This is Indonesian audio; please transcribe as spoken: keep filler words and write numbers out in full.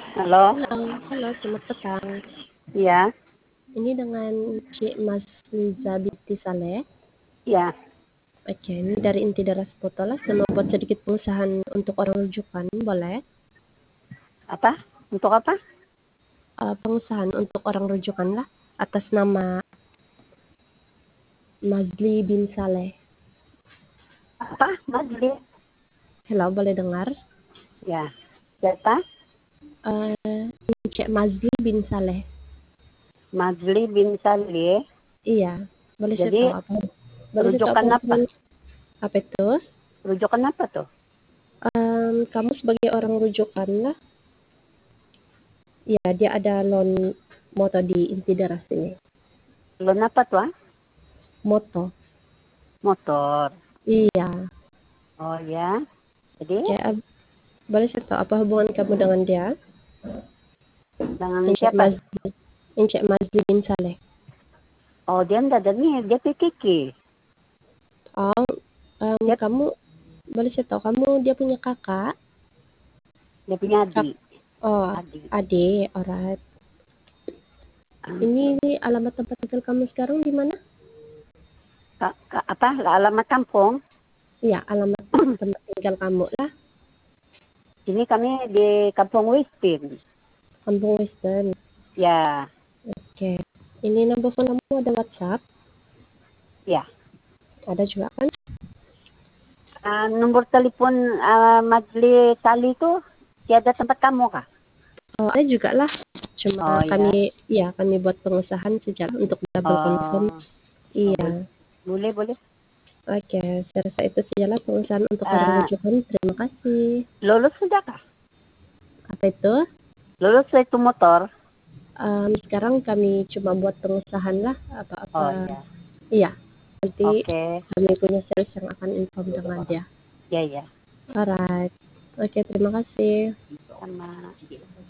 Halo, Halo halo, selamat petang. iya, Ini dengan Cik Mas Liza binti Saleh. iya. Oke, ini dari inti daras foto lah. Saya mau buat sedikit pengusahaan untuk orang rujukan, boleh? Apa? Untuk apa? Eh, pengusahaan untuk orang rujukan lah, atas nama Mazli bin Saleh. Apa? Majli? Hello, boleh dengar? Ya. Siapa? Eh, ini Cik Mazli bin Saleh. Majli bin Saleh. Iya, boleh saya Jadi, tahu apa? Boleh saya tahu rujukan apa? pengusahaan apa itu? Rujukan apa tuh? Em, kamu sebagai orang rujukan lah. Ya, dia ada loan moto di inti daras ini. Loan apa tuh? Ah? Moto. Motor. Iya. Oh ya. Jadi, Oke, ab- boleh saya tahu apa hubungan kamu dengan dia? dengan Encik siapa? Mazli, Encik Mazli bin Saleh. Oh, dia enggak ada nih. Dia P K K. Oh, em, Dia, kamu boleh saya tahu kamu dia punya kakak? dia punya Kak, adik. oh, Adik. adik, alright. Ah, Ini alamat tempat tinggal kamu sekarang di mana? ka- ka- apa? Alamat kampung. Iya, alamat tempat tinggal kamu lah, Sini kami di Kampung Wistin. Kampung Western. Ya, Oke. Ini nomor phone kamu ada WhatsApp? ya. Ada juga kan? Ah, nomor telepon ah, Majli Sali itu tiada tempat kamu kah? Oh, ada juga lah. Cuma Oh ya. kami, ya kami buat pengusahaan sejarah untuk double confirm. Oh, oh Iya. boleh, boleh, boleh. Oke, saya rasa itu sajalah pengusahaan untuk orang Ah, rujukan. Terima kasih. lulus sudah kah? Apa itu? Lulus itu motor? Em, sekarang kami cuma buat pengusahaan lah, apa-apa. Oh ya. Iya, nanti Oke. kami punya sales yang akan inform dengan dia. Ya, ya. Alright. Oke, terima kasih. Sama.